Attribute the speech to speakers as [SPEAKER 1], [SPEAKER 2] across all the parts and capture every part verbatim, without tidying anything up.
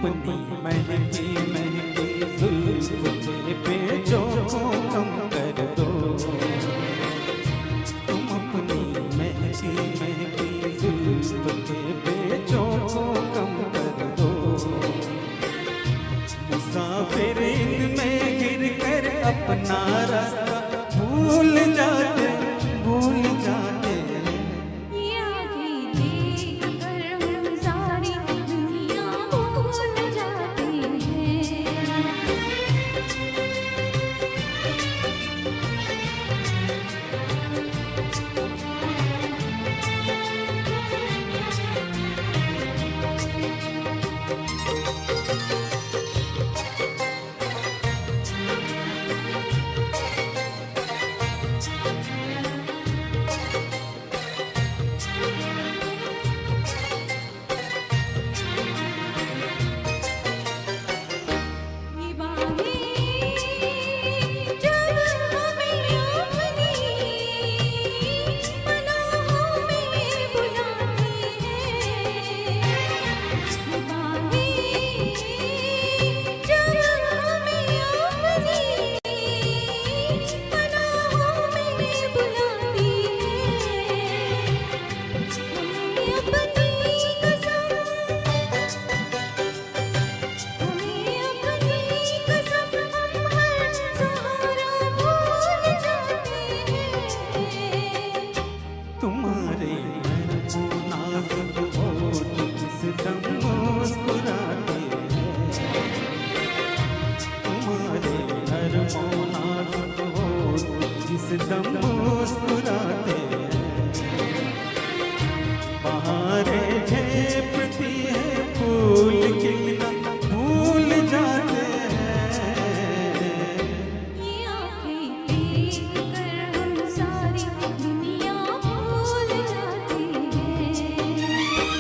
[SPEAKER 1] अपनी महकी महकी जुल्फ के पेचों को कम कर दो। तुम अपनी महकी महकी जुल्फ के पेचों को कम कर दो। मुसाफिर इनमें गिर कर अपना रास्ता भूल जाते भूल जाते। दम मुस्कुराते बहारें झेपती है फूल खिलना भूल जाते हैं।
[SPEAKER 2] ये आँखें देख कर हम सारी दुनिया भूल जाते हैं।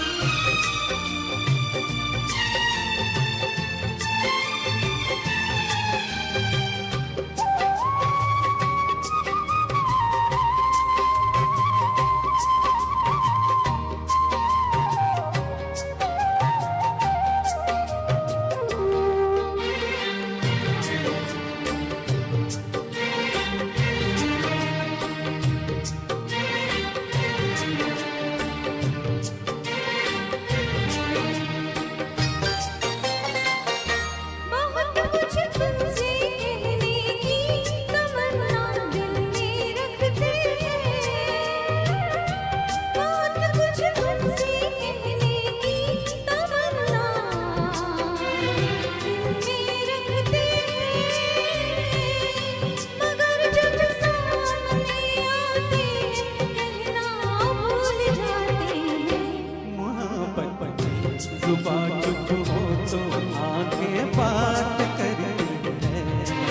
[SPEAKER 1] जुबान चुप हो तो आंखें बात करती है।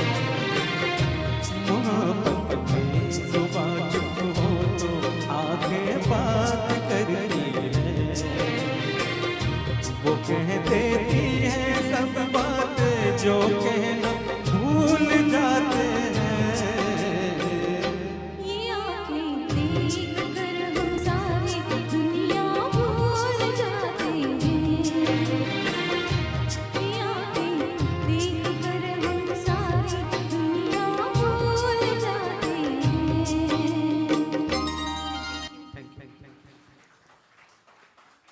[SPEAKER 1] मोहब्बत में जुबान चुप हो तो आंखें बात करती है। वो कह देती है सब बात जो